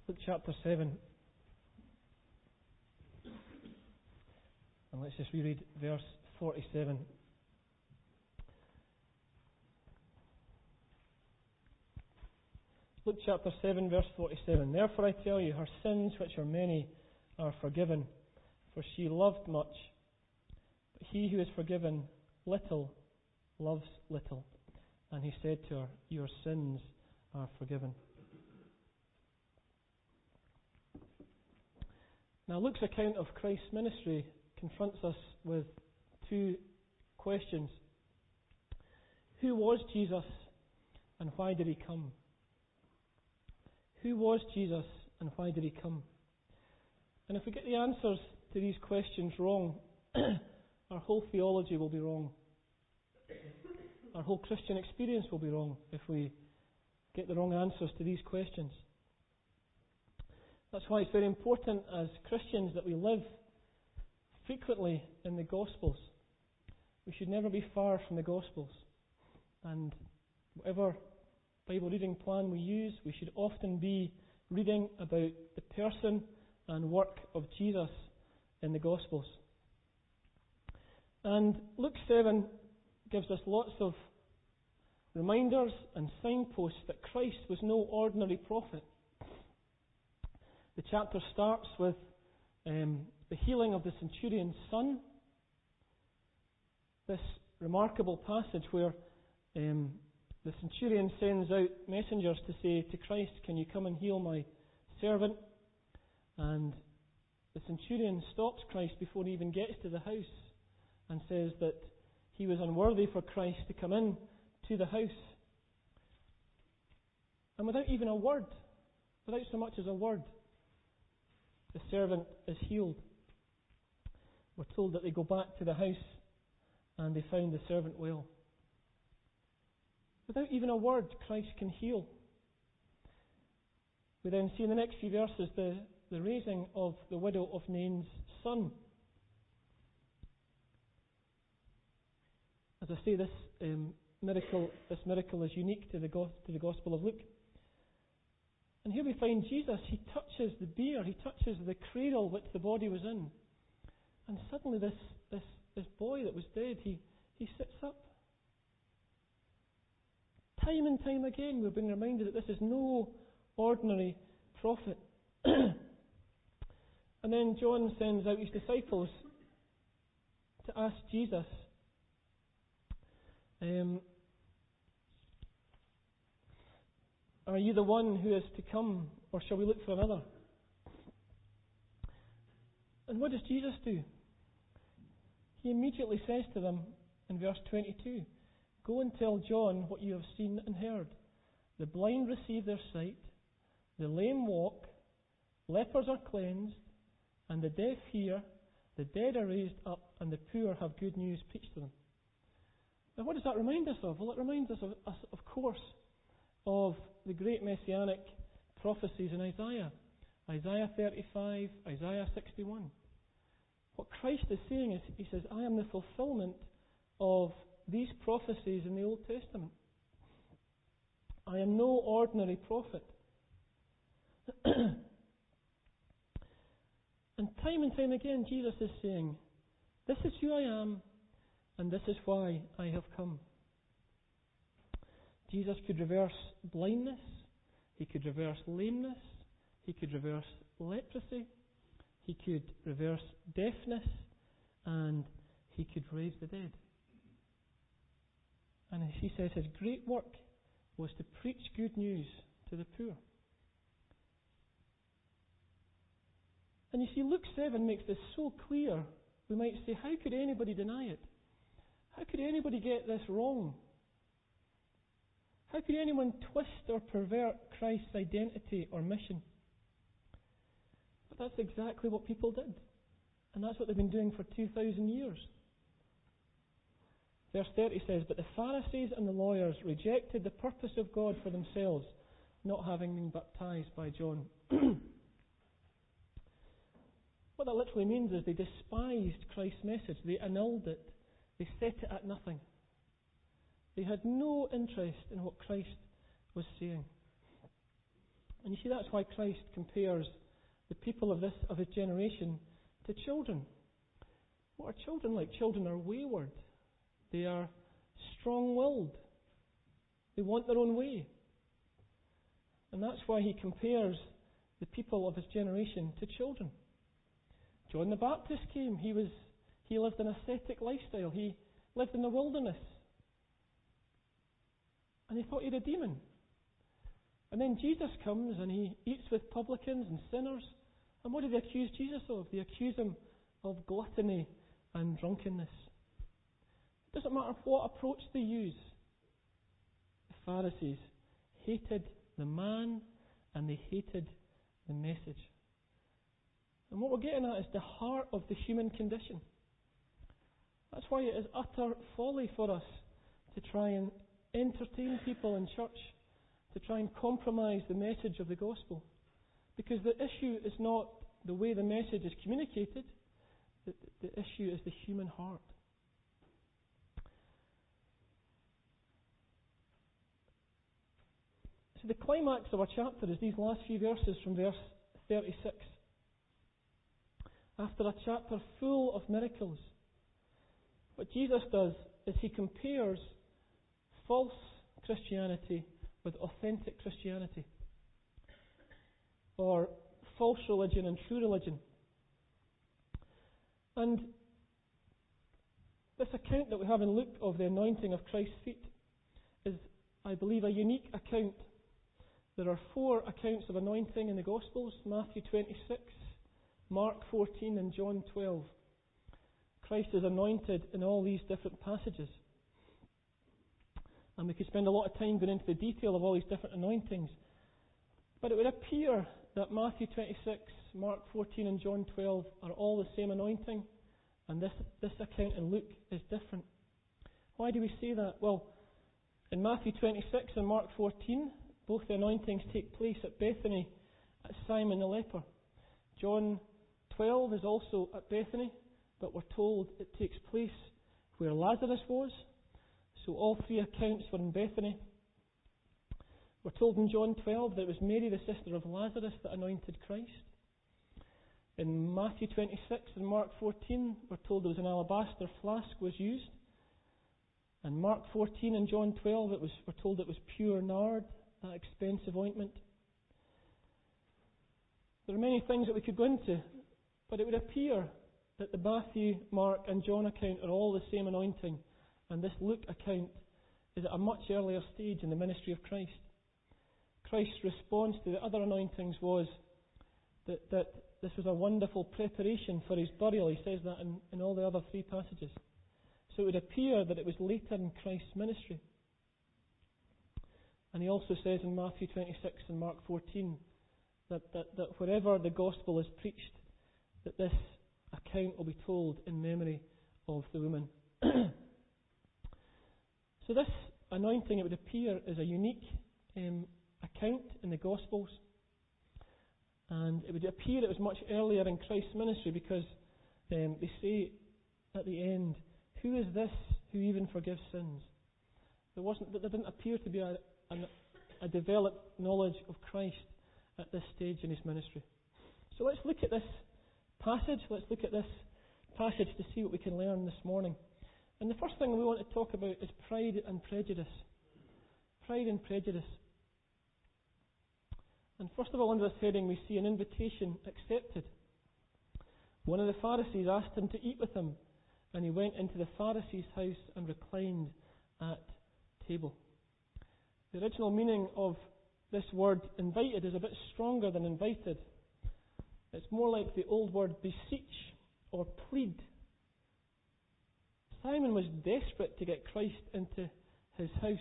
Luke chapter 7. And let's just reread verse 47. Luke chapter 7, verse 47. Therefore I tell you, her sins, which are many, are forgiven, for she loved much. But he who is forgiven little loves little. And he said to her, your sins are forgiven. Now Luke's account of Christ's ministry confronts us with two questions. Who was Jesus and why did he come? Who was Jesus and why did he come? And if we get the answers to these questions wrong, our whole theology will be wrong. Our whole Christian experience will be wrong if we get the wrong answers to these questions. That's why it's very important as Christians that we live frequently in the Gospels. We should never be far from the Gospels. And whatever Bible reading plan we use, we should often be reading about the person and work of Jesus in the Gospels. And Luke 7 gives us lots of reminders and signposts that Christ was no ordinary prophet. The chapter starts with the healing of the centurion's son. This remarkable passage where the centurion sends out messengers to say to Christ, can you come and heal my servant? And the centurion stops Christ before he even gets to the house and says that he was unworthy for Christ to come in to the house. And without even a word, without so much as a word, the servant is healed. We're told that they go back to the house and they found the servant well. Without even a word, Christ can heal. We then see in the next few verses the raising of the widow of Nain's son. As I say, this miracle is unique to the Gospel of Luke. And here we find Jesus, he touches the bier, he touches the cradle which the body was in. And suddenly this boy that was dead, he sits up. Time and time again we've been reminded that this is no ordinary prophet. And then John sends out his disciples to ask Jesus, are you the one who is to come, or shall we look for another? And what does Jesus do? He immediately says to them in verse 22, go and tell John what you have seen and heard. The blind receive their sight, the lame walk, lepers are cleansed, and the deaf hear, the dead are raised up, and the poor have good news preached to them. Now what does that remind us of? Well, it reminds us, of course, of the great messianic prophecies in Isaiah. Isaiah 35, Isaiah 61. What Christ is saying is, he says, I am the fulfillment of these prophecies in the Old Testament. I am no ordinary prophet. And time again Jesus is saying, this is who I am, and this is why I have come. Jesus could reverse blindness, he could reverse lameness, he could reverse leprosy, he could reverse deafness, and he could raise the dead. And as he says, his great work was to preach good news to the poor. And you see, Luke 7 makes this so clear, we might say, how could anybody deny it? How could anybody get this wrong? How could anyone twist or pervert Christ's identity or mission? But that's exactly what people did. And that's what they've been doing for 2,000 years. Verse 30 says, but the Pharisees and the lawyers rejected the purpose of God for themselves, not having been baptized by John. What that literally means is they despised Christ's message. They annulled it. They set it at nothing. They had no interest in what Christ was saying. And you see, that's why Christ compares the people of his generation to children. What are children like? Children are wayward. They are strong-willed. They want their own way. And that's why he compares the people of his generation to children. John the Baptist came. He lived an ascetic lifestyle. He lived in the wilderness. And he thought he had a demon. And then Jesus comes and he eats with publicans and sinners. And what do they accuse Jesus of? They accuse him of gluttony and drunkenness. It doesn't matter what approach they use. The Pharisees hated the man and they hated the message. And what we're getting at is the heart of the human condition. That's why it is utter folly for us to try and entertain people in church, to try and compromise the message of the gospel. Because the issue is not the way the message is communicated, the issue is the human heart. So the climax of our chapter is these last few verses from verse 36. After a chapter full of miracles, what Jesus does is he compares false Christianity with authentic Christianity, or false religion and true religion. And this account that we have in Luke of the anointing of Christ's feet is, I believe, a unique account. There are 4 accounts of anointing in the Gospels: Matthew 26, Mark 14 and John 12. Christ is anointed in all these different passages. And we could spend a lot of time going into the detail of all these different anointings. But it would appear that Matthew 26, Mark 14 and John 12 are all the same anointing, and this account in Luke is different. Why do we say that? Well, in Matthew 26 and Mark 14, both the anointings take place at Bethany at Simon the leper. John 12 is also at Bethany, but we're told it takes place where Lazarus was. So all 3 accounts were in Bethany. We're told in John 12 that it was Mary, the sister of Lazarus, that anointed Christ. In Matthew 26 and Mark 14, we're told there was an alabaster flask was used. In Mark 14 and John 12, we're told it was pure nard, that expensive ointment. There are many things that we could go into, but it would appear that the Matthew, Mark and John account are all the same anointing, and this Luke account is at a much earlier stage in the ministry of Christ. Christ's response to the other anointings was that this was a wonderful preparation for his burial. He says that in all the other 3 passages. So it would appear that it was later in Christ's ministry. And he also says in Matthew 26 and Mark 14 that wherever the gospel is preached, that this account will be told in memory of the woman. So this anointing, it would appear, is a unique account in the Gospels. And it would appear it was much earlier in Christ's ministry, because they say at the end, "Who is this who even forgives sins?" There didn't appear to be a developed knowledge of Christ at this stage in his ministry. So let's look at this passage. Let's look at this passage to see what we can learn this morning. And the first thing we want to talk about is pride and prejudice. Pride and prejudice. And first of all, under this heading, we see an invitation accepted. One of the Pharisees asked him to eat with him, and he went into the Pharisee's house and reclined at table. The original meaning of this word invited is a bit stronger than invited. It's more like the old word beseech or plead. Simon was desperate to get Christ into his house.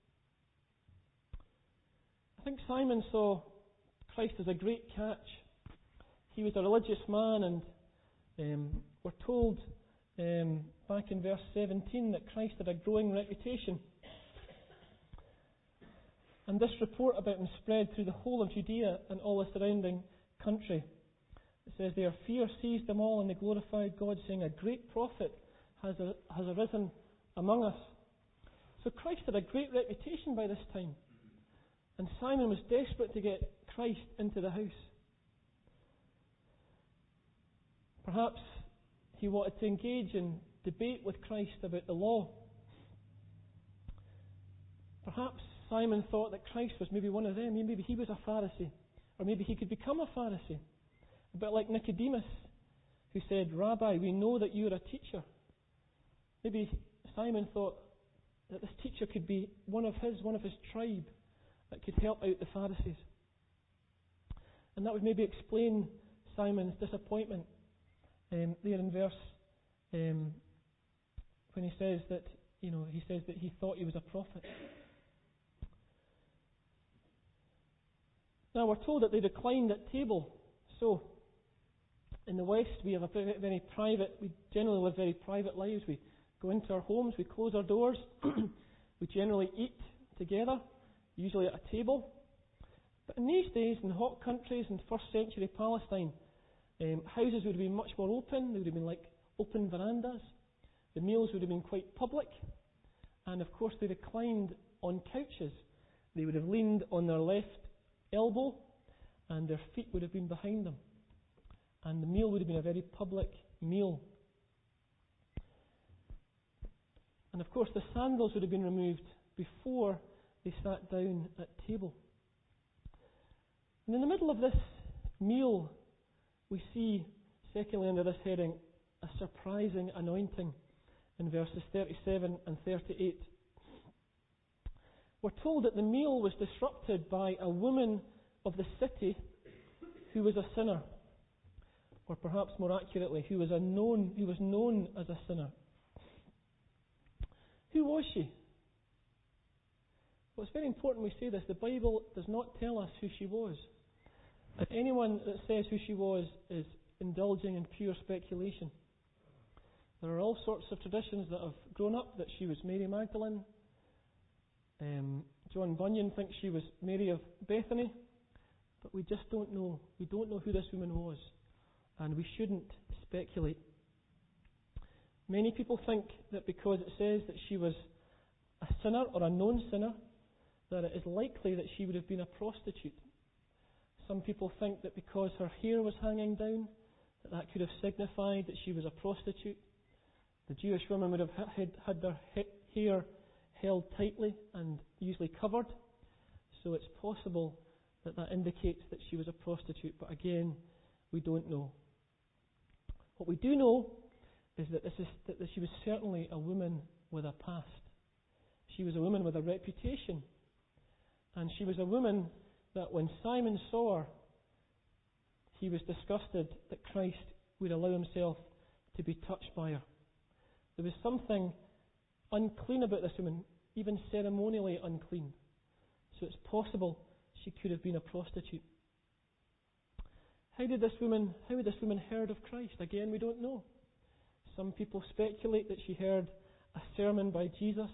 I think Simon saw Christ as a great catch. He was a religious man, and we're told back in verse 17 that Christ had a growing reputation. And this report about him spread through the whole of Judea and all the surrounding country. It says, "Their fear seized them all, and they glorified God, saying, 'A great prophet has arisen among us.'" So Christ had a great reputation by this time. And Simon was desperate to get Christ into the house. Perhaps he wanted to engage in debate with Christ about the law. Perhaps Simon thought that Christ was maybe one of them. Maybe he was a Pharisee. Or maybe he could become a Pharisee. A bit like Nicodemus, who said, "Rabbi, we know that you are a teacher." Maybe Simon thought that this teacher could be one of his tribe that could help out the Pharisees. And that would maybe explain Simon's disappointment there in verse when he says that he thought he was a prophet. Now we're told that they reclined at table. So in the West we have we generally live very private lives. We go into our homes, we close our doors, we generally eat together, usually at a table. But in these days, in hot countries in first century Palestine, houses would have been much more open. They would have been like open verandas. The meals would have been quite public. And of course they reclined on couches. They would have leaned on their left elbow and their feet would have been behind them. And the meal would have been a very public meal. And of course the sandals would have been removed before they sat down at table. And in the middle of this meal, we see, secondly under this heading, a surprising anointing in verses 37 and 38. We're told that the meal was disrupted by a woman of the city who was a sinner, or perhaps more accurately, who was known as a sinner. Who was she? Well, it's very important we say this. The Bible does not tell us who she was. And anyone that says who she was is indulging in pure speculation. There are all sorts of traditions that have grown up that she was Mary Magdalene. John Bunyan thinks she was Mary of Bethany, but we just don't know. We don't know who this woman was, and we shouldn't speculate. Many people think that because it says that she was a sinner or a known sinner, that it is likely that she would have been a prostitute. Some people think that because her hair was hanging down, that could have signified that she was a prostitute. The Jewish women would have had their hair held tightly and usually covered, so it's possible that indicates that she was a prostitute, but again, we don't know. What we do know is that she was certainly a woman with a past. She was a woman with a reputation, and she was a woman that when Simon saw her, he was disgusted that Christ would allow himself to be touched by her. There was something unclean about this woman, even ceremonially unclean. So it's possible she could have been a prostitute. How would this woman heard of Christ? Again, we don't know. Some people speculate that she heard a sermon by Jesus,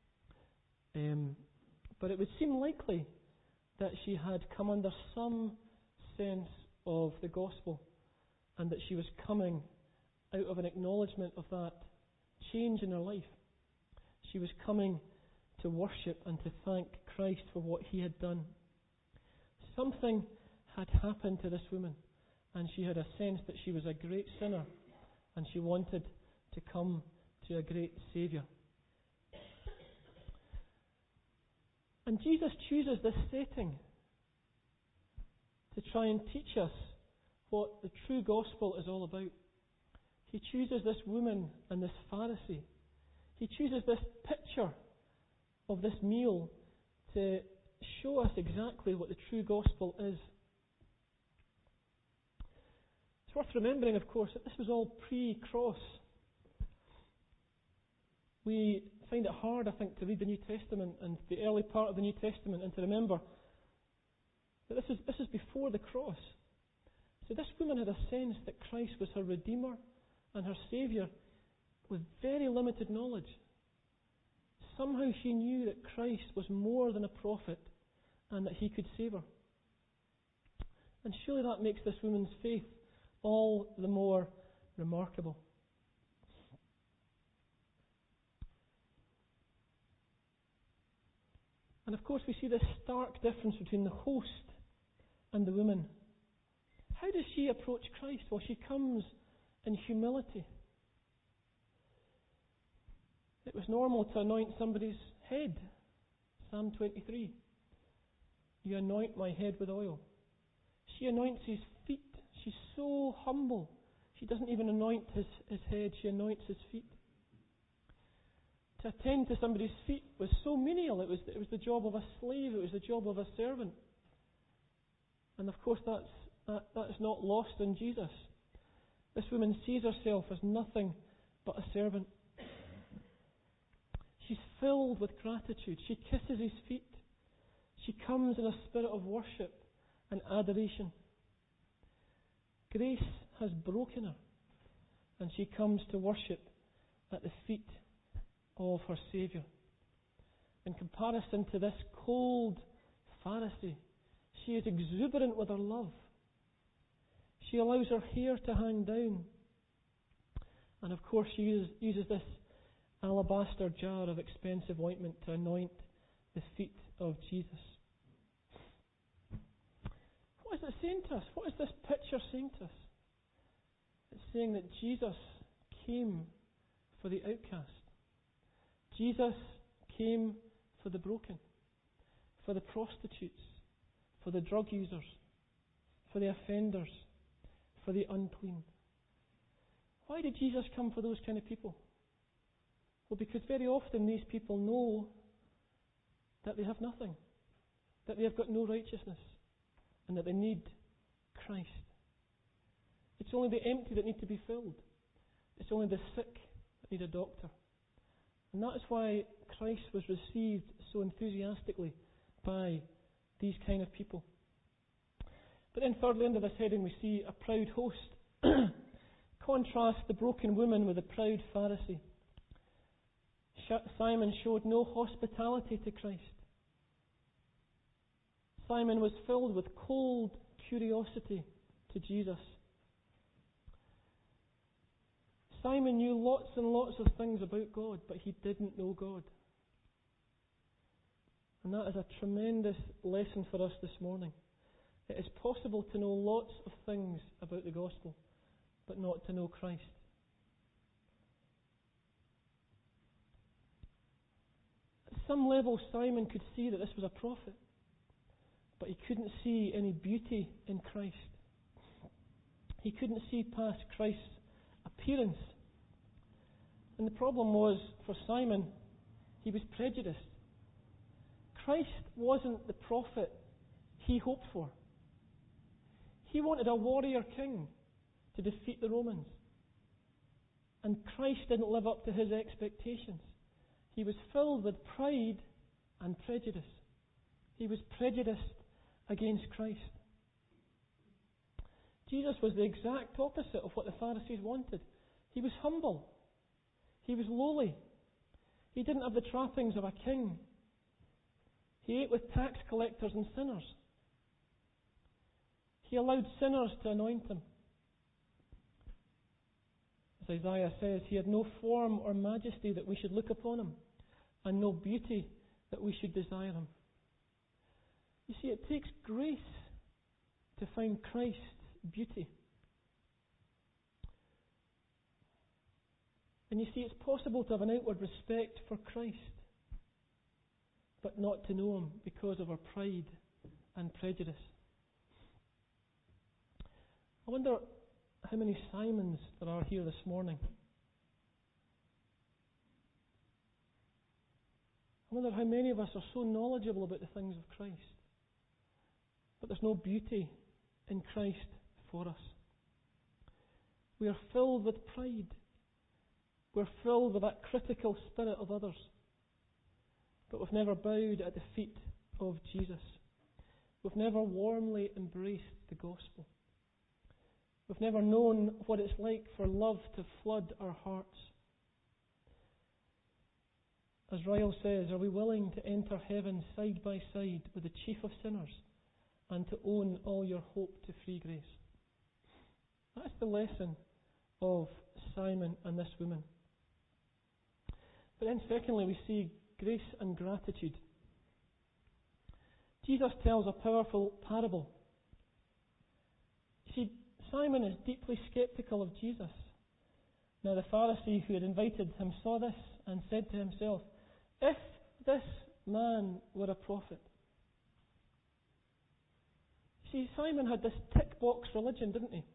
but it would seem likely that she had come under some sense of the gospel and that she was coming out of an acknowledgement of that change in her life. She was coming to worship and to thank Christ for what he had done. Something had happened to this woman, and she had a sense that she was a great sinner, and she wanted to come to a great Saviour. And Jesus chooses this setting to try and teach us what the true gospel is all about. He chooses this woman and this Pharisee. He chooses this picture of this meal to show us exactly what the true gospel is. It's worth remembering, of course, that this was all pre-cross. We find it hard, I think, to read the New Testament and the early part of the New Testament and to remember that this is before the cross. So this woman had a sense that Christ was her Redeemer and her Saviour with very limited knowledge. Somehow she knew that Christ was more than a prophet and that he could save her. And surely that makes this woman's faith all the more remarkable. And of course we see this stark difference between the host and the woman. How does she approach Christ? Well, she comes in humility. It was normal to anoint somebody's head. Psalm 23. You anoint my head with oil. She anoints his feet. She's so humble. She doesn't even anoint his head, she anoints his feet. To attend to somebody's feet was so menial. It was the job of a slave, it was the job of a servant. And of course that is not lost on Jesus. This woman sees herself as nothing but a servant. She's filled with gratitude. She kisses his feet. She comes in a spirit of worship and adoration. Grace has broken her, and she comes to worship at the feet of her Saviour. In comparison to this cold Pharisee, she is exuberant with her love. She allows her hair to hang down. And of course she uses this alabaster jar of expensive ointment to anoint the feet of Jesus. What is it saying to us? What is this picture saying to us? It's saying that Jesus came for the outcast. Jesus came for the broken, for the prostitutes, for the drug users, for the offenders, for the unclean. Why did Jesus come for those kind of people? Well, because very often these people know that they have nothing, that they have got no righteousness, and that they need Christ. It's only the empty that need to be filled. It's only the sick that need a doctor. And that is why Christ was received so enthusiastically by these kind of people. But then thirdly, under this heading, we see a proud host. Contrast the broken woman with the proud Pharisee. Simon showed no hospitality to Christ. Simon was filled with cold curiosity to Jesus. Simon knew lots and lots of things about God, but he didn't know God. And that is a tremendous lesson for us this morning. It is possible to know lots of things about the gospel, but not to know Christ. At some level, Simon could see that this was a prophet, but he couldn't see any beauty in Christ. He couldn't see past Christ's appearance. And the problem was, for Simon, he was prejudiced. Christ wasn't the prophet he hoped for. He wanted a warrior king to defeat the Romans. And Christ didn't live up to his expectations. He was filled with pride and prejudice. He was prejudiced against Christ. Jesus was the exact opposite of what the Pharisees wanted. He was humble. He was lowly. He didn't have the trappings of a king. He ate with tax collectors and sinners. He allowed sinners to anoint him. As Isaiah says, he had no form or majesty that we should look upon him, and no beauty that we should desire him. You see, it takes grace to find Christ's beauty. And you see, it's possible to have an outward respect for Christ, but not to know him because of our pride and prejudice. I wonder how many Simons there are here this morning. I wonder how many of us are so knowledgeable about the things of Christ, but there's no beauty in Christ for us. We are filled with pride. We're filled with that critical spirit of others, but we've never bowed at the feet of Jesus. We've never warmly embraced the gospel. We've never known what it's like for love to flood our hearts. As Ryle says, are we willing to enter heaven side by side with the chief of sinners and to own all your hope to free grace? That's the lesson of Simon and this woman. But then secondly, we see grace and gratitude. Jesus tells a powerful parable see, Simon is deeply skeptical of Jesus. Now the Pharisee who had invited him saw this and said to himself, "If this man were a prophet." See, Simon had this tick-box religion, didn't he?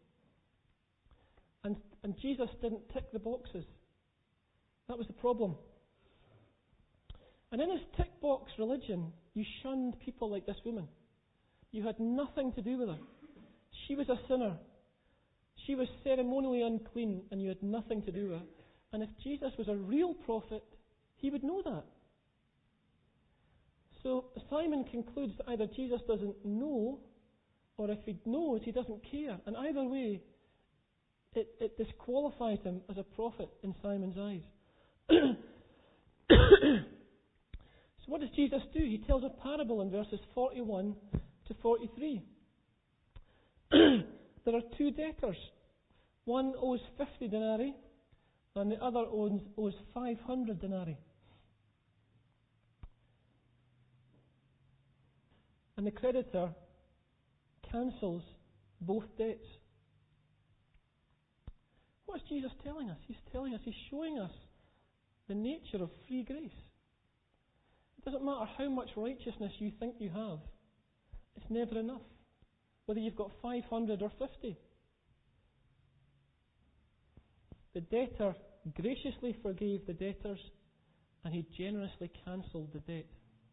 And Jesus didn't tick the boxes. That was the problem. And in his tick-box religion, you shunned people like this woman. You had nothing to do with her. She was a sinner. She was ceremonially unclean, and you had nothing to do with her. And if Jesus was a real prophet, he would know that. So Simon concludes that either Jesus doesn't know, or if he knows, he doesn't care. And either way, it disqualifies him as a prophet in Simon's eyes. So what does Jesus do? He tells a parable in verses 41 to 43. There are two debtors. One owes 50 denarii, and the other owes 500 denarii. And the creditor cancels both debts. What is Jesus telling us? He's showing us the nature of free grace. It doesn't matter how much righteousness you think you have, it's never enough, whether you've got 500 or 50. The debtor graciously forgave the debtors, and he generously cancelled the debt.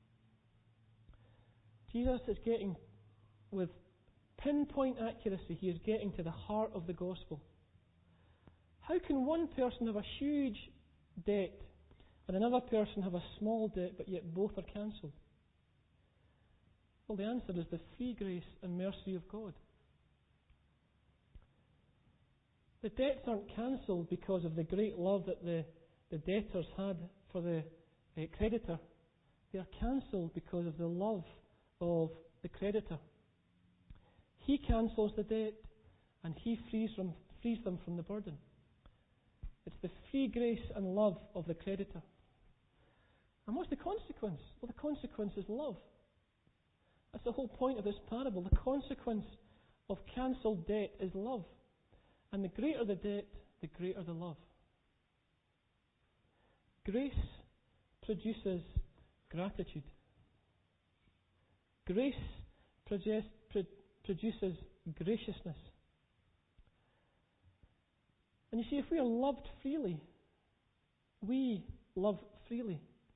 Jesus is getting, with pinpoint accuracy, he is getting to the heart of the gospel. How can one person have a huge debt and another person have a small debt, but yet both are cancelled? Well, the answer is the free grace and mercy of God. The debts aren't cancelled because of the great love that the debtors had for the creditor. They are cancelled because of the love of the creditor. He cancels the debt and he frees them from the burden. It's the free grace and love of the creditor. And what's the consequence? Well, the consequence is love. That's the whole point of this parable. The consequence of cancelled debt is love. And the greater the debt, the greater the love. Grace produces gratitude. Grace produces graciousness. And you see, if we are loved freely, we love freely.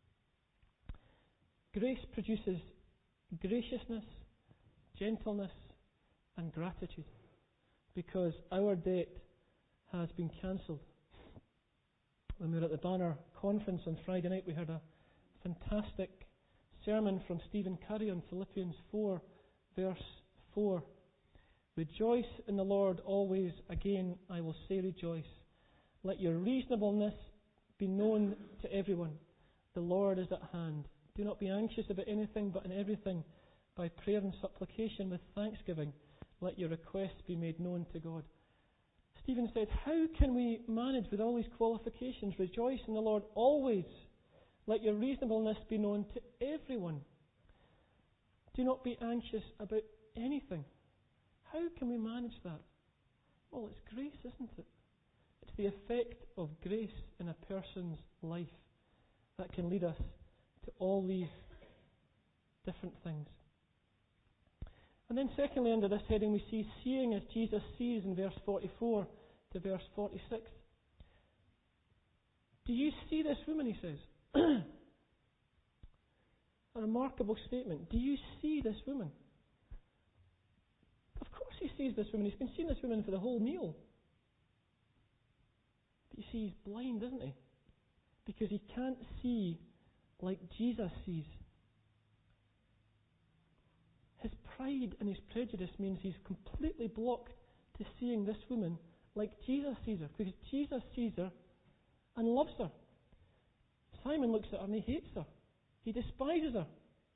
Grace produces graciousness, gentleness, and gratitude, because our debt has been cancelled. When we were at the Banner Conference on Friday night, we heard a fantastic sermon from Stephen Curry on Philippians 4, verse 4. Rejoice in the Lord always. Again, I will say rejoice. Let your reasonableness be known to everyone. The Lord is at hand. Do not be anxious about anything, but in everything, by prayer and supplication with thanksgiving, let your requests be made known to God. Stephen said, how can we manage with all these qualifications? Rejoice in the Lord always. Let your reasonableness be known to everyone. Do not be anxious about anything. How can we manage that? Well, it's grace, isn't it? It's the effect of grace in a person's life that can lead us to all these different things. And then secondly, under this heading, we see seeing as Jesus sees in verse 44 to verse 46. Do you see this woman, he says? A remarkable statement. Do you see this woman? Of course he sees this woman. He's been seeing this woman for the whole meal. But you see, he's blind, isn't he? Because he can't see like Jesus sees. His pride and his prejudice means he's completely blocked to seeing this woman like Jesus sees her. Because Jesus sees her and loves her. Simon looks at her and he hates her. He despises her.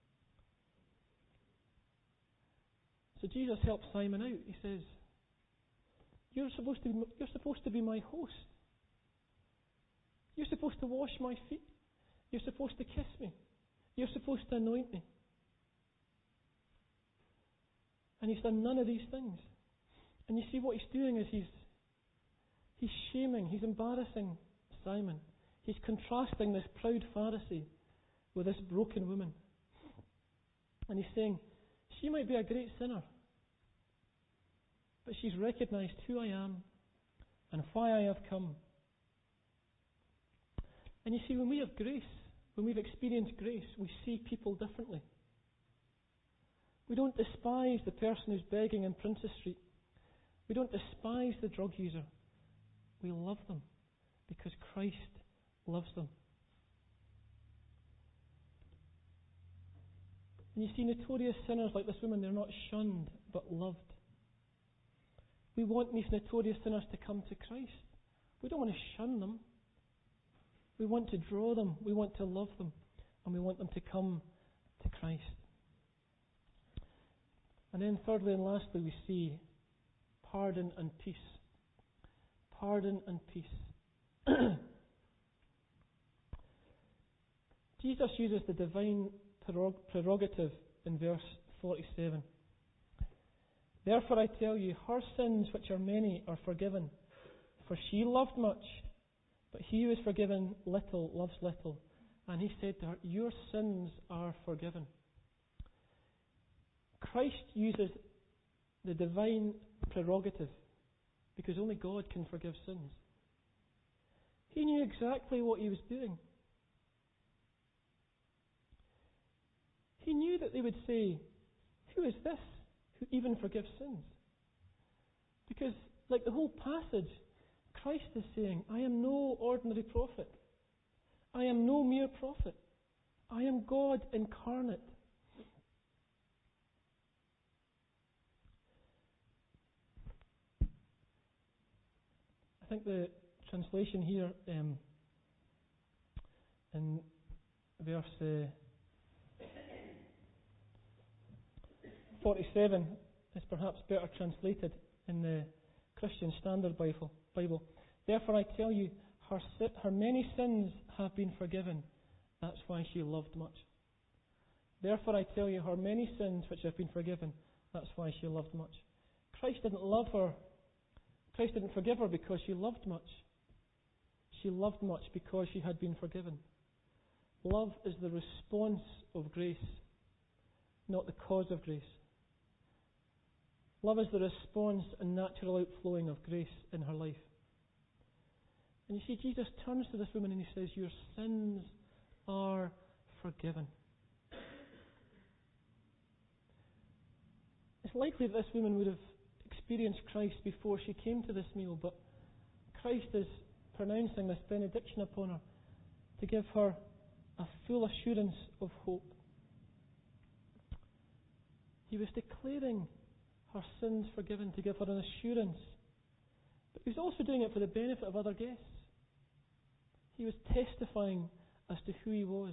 So Jesus helps Simon out. He says, You're supposed to be my host. You're supposed to wash my feet. You're supposed to kiss me. You're supposed to anoint me. And he's done none of these things. And you see what he's doing is he's shaming, he's embarrassing Simon. He's contrasting this proud Pharisee with this broken woman. And he's saying, she might be a great sinner, but she's recognized who I am and why I have come. And you see, when we have grace, when we've experienced grace, we see people differently. We don't despise the person who's begging in Princess Street. We don't despise the drug user. We love them because Christ loves them. And you see, notorious sinners like this woman, they're not shunned but loved. We want these notorious sinners to come to Christ. We don't want to shun them. We want to draw them. We want to love them. And we want them to come to Christ. And then thirdly and lastly, we see pardon and peace. Pardon and peace. Jesus uses the divine prerogative in verse 47. Therefore I tell you, her sins, which are many, are forgiven. For she loved much, but he who is forgiven little loves little. And he said to her, your sins are forgiven. Christ uses the divine prerogative because only God can forgive sins. He knew exactly what he was doing. He knew that they would say, who is this who even forgives sins? Because, like the whole passage, Christ is saying, I am no ordinary prophet. I am no mere prophet. I am God incarnate. I think the translation here in verse 47 is perhaps better translated in the Christian Standard Bible. Therefore I tell you, her many sins have been forgiven. That's why she loved much. Therefore I tell you, her many sins which have been forgiven. That's why she loved much. Christ didn't love her. Christ didn't forgive her because she loved much. She loved much because she had been forgiven. Love is the response of grace, not the cause of grace. Love is the response and natural outflowing of grace in her life. And you see, Jesus turns to this woman and he says, your sins are forgiven. It's likely that this woman would have experienced Christ before she came to this meal, but Christ is pronouncing this benediction upon her to give her a full assurance of hope. He was declaring her sins forgiven to give her an assurance, but he was also doing it for the benefit of other guests. He was testifying as to who he was.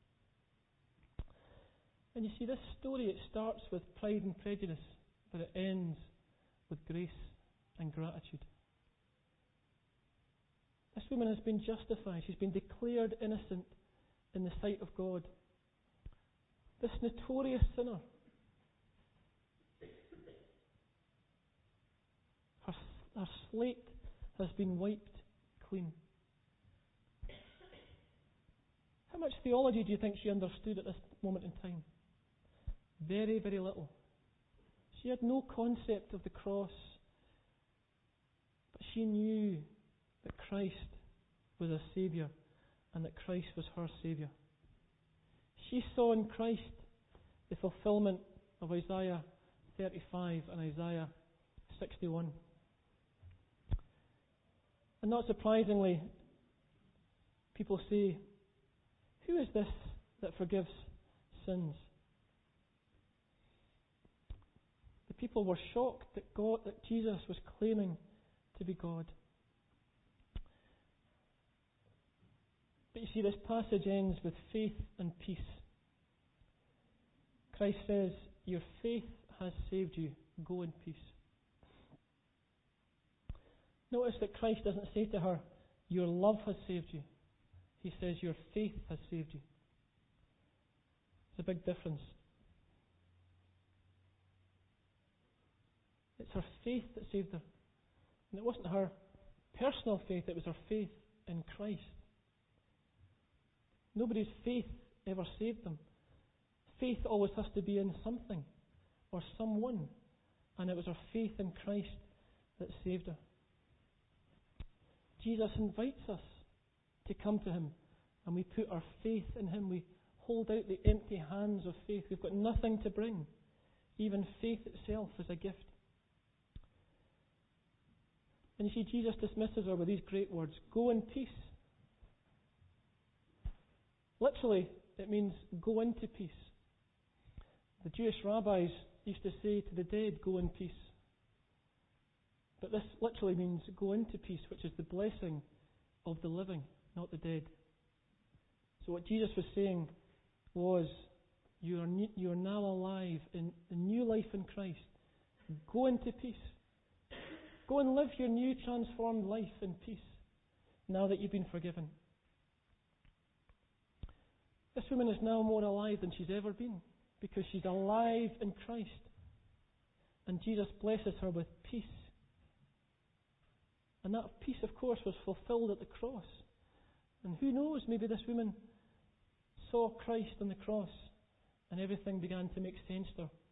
And you see, this story, it starts with pride and prejudice, but it ends with grace and gratitude. This woman has been justified. She's been declared innocent in the sight of God. This notorious sinner, her slate has been wiped clean. How much theology do you think she understood at this moment in time? Very, very little. She had no concept of the cross, but she knew that Christ was a Saviour and that Christ was her Saviour. She saw in Christ the fulfillment of Isaiah 35 and Isaiah 61. And not surprisingly, people say, who is this that forgives sins? The people were shocked that Jesus was claiming to be God. But you see, this passage ends with faith and peace. Christ says, your faith has saved you. Go in peace. Notice that Christ doesn't say to her, your love has saved you. He says, your faith has saved you. It's a big difference. It's It's her faith that saved her. And it wasn't her personal faith, it was her faith in Christ. Nobody's faith ever saved them. Faith always has to be in something or someone. And it was her faith in Christ that saved her. Jesus invites us to come to Him, and we put our faith in Him. We hold out the empty hands of faith. We've got nothing to bring. Even faith itself is a gift. And you see, Jesus dismisses her with these great words, "Go in peace." Literally, it means go into peace. The Jewish rabbis used to say to the dead, "Go in peace." But this literally means go into peace, which is the blessing of the living, not the dead. So what Jesus was saying was, you are now alive in the new life in Christ. Go into peace. Go and live your new transformed life in peace, now that you've been forgiven. This woman is now more alive than she's ever been, because she's alive in Christ. And Jesus blesses her with peace. And that peace, of course, was fulfilled at the cross. And who knows, maybe this woman saw Christ on the cross and everything began to make sense to her.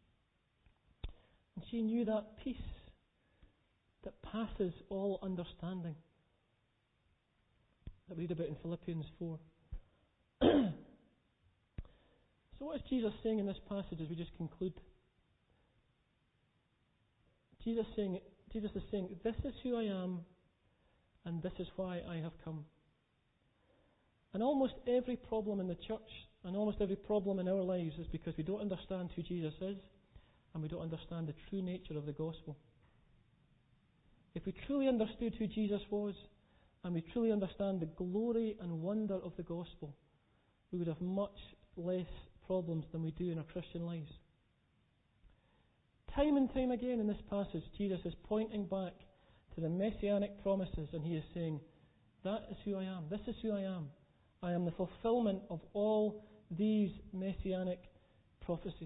And she knew that peace that passes all understanding that we read about in Philippians 4. So what is Jesus saying in this passage as we just conclude? Jesus is saying, this is who I am, and this is why I have come. And almost every problem in the church, and almost every problem in our lives is because we don't understand who Jesus is, and we don't understand the true nature of the gospel. If we truly understood who Jesus was, and we truly understand the glory and wonder of the gospel, we would have much less problems than we do in our Christian lives. Time and time again in this passage, Jesus is pointing back to the messianic promises, and He is saying, that is who I am. This is who I am. I am the fulfillment of all these messianic prophecies.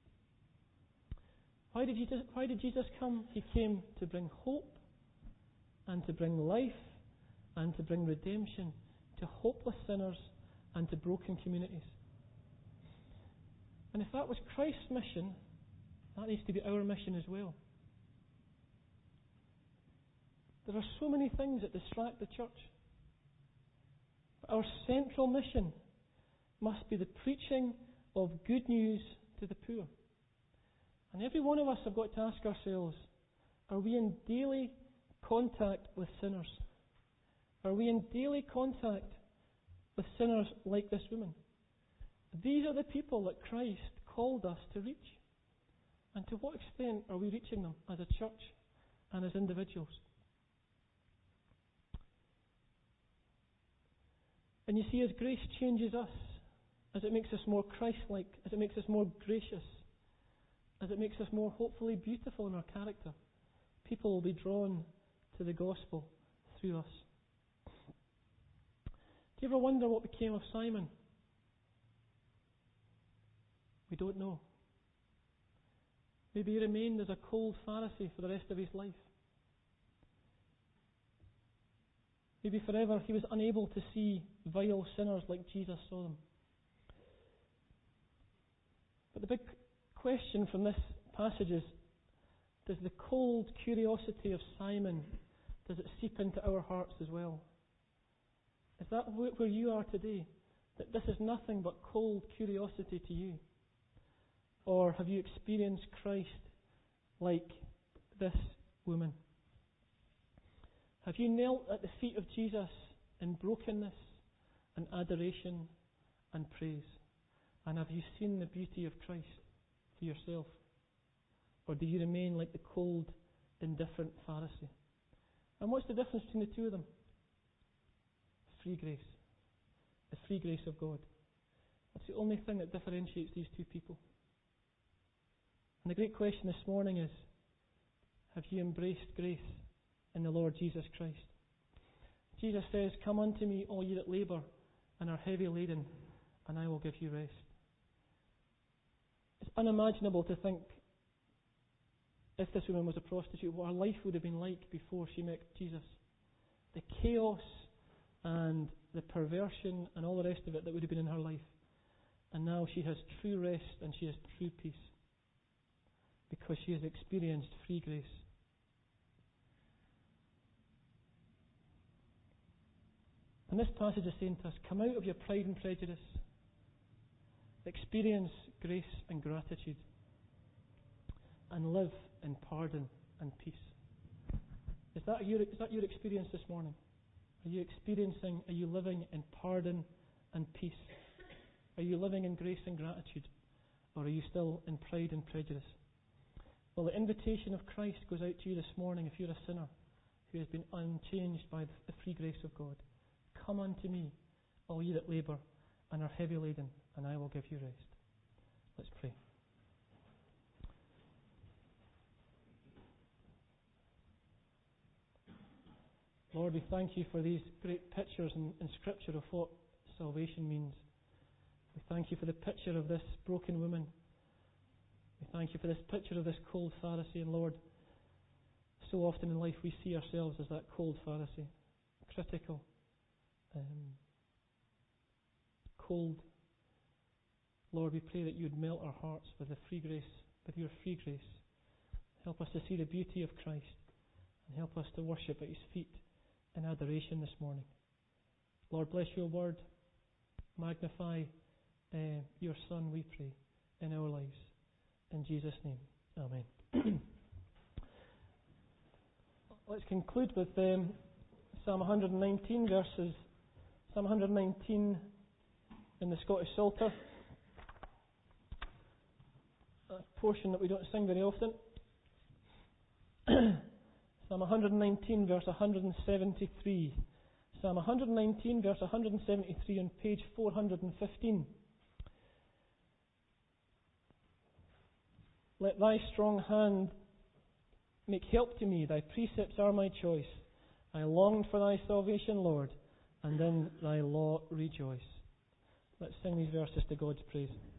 Why did Jesus come? He came to bring hope, and to bring life, and to bring redemption to hopeless sinners and to broken communities. And if that was Christ's mission, that needs to be our mission as well. There are so many things that distract the church. But our central mission must be the preaching of good news to the poor. And every one of us have got to ask ourselves, are we in daily contact with sinners? Are we in daily contact with sinners like this woman? These are the people that Christ called us to reach. And to what extent are we reaching them as a church and as individuals? And you see, as grace changes us, as it makes us more Christ-like, as it makes us more gracious, as it makes us more hopefully beautiful in our character, people will be drawn to the gospel through us. Do you ever wonder what became of Simon? We don't know. Maybe he remained as a cold Pharisee for the rest of his life. Maybe forever he was unable to see vile sinners like Jesus saw them. But the big question from this passage is, does the cold curiosity of Simon, does it seep into our hearts as well? Is that where you are today? That this is nothing but cold curiosity to you? Or have you experienced Christ like this woman? Have you knelt at the feet of Jesus in brokenness and adoration and praise? And have you seen the beauty of Christ for yourself? Or do you remain like the cold, indifferent Pharisee? And what's the difference between the two of them? Free grace. The free grace of God. That's the only thing that differentiates these two people. And the great question this morning is, have you embraced grace in the Lord Jesus Christ? Jesus says, come unto me, all ye that labour and are heavy laden, and I will give you rest. It's unimaginable to think if this woman was a prostitute, what her life would have been like before she met Jesus. The chaos and the perversion and all the rest of it that would have been in her life. And now she has true rest and she has true peace because she has experienced free grace. And this passage is saying to us, come out of your pride and prejudice. Experience grace and gratitude. And live in pardon and peace. Is that your experience this morning? Are you living in pardon and peace? Are you living in grace and gratitude? Or are you still in pride and prejudice? Well, the invitation of Christ goes out to you this morning if you're a sinner who has been unchanged by the free grace of God. Come unto me, all ye that labour and are heavy laden, and I will give you rest. Let's pray. Lord, we thank you for these great pictures in Scripture of what salvation means. We thank you for the picture of this broken woman. We thank you for this picture of this cold Pharisee. And Lord, so often in life we see ourselves as that cold Pharisee, critical, cold. Lord, we pray that you would melt our hearts with the free grace, with your free grace. Help us to see the beauty of Christ and help us to worship at his feet in adoration this morning. Lord, bless your word. Magnify your Son, we pray, in our lives. In Jesus' name, amen. Let's conclude with Psalm 119 verses. Psalm 119 in the Scottish Psalter. A portion that we don't sing very often. Psalm 119 verse 173. Psalm 119 verse 173 on page 415. Let thy strong hand make help to me, thy precepts are my choice. I longed for thy salvation, Lord, and in thy law rejoice. Let's sing these verses to God's praise.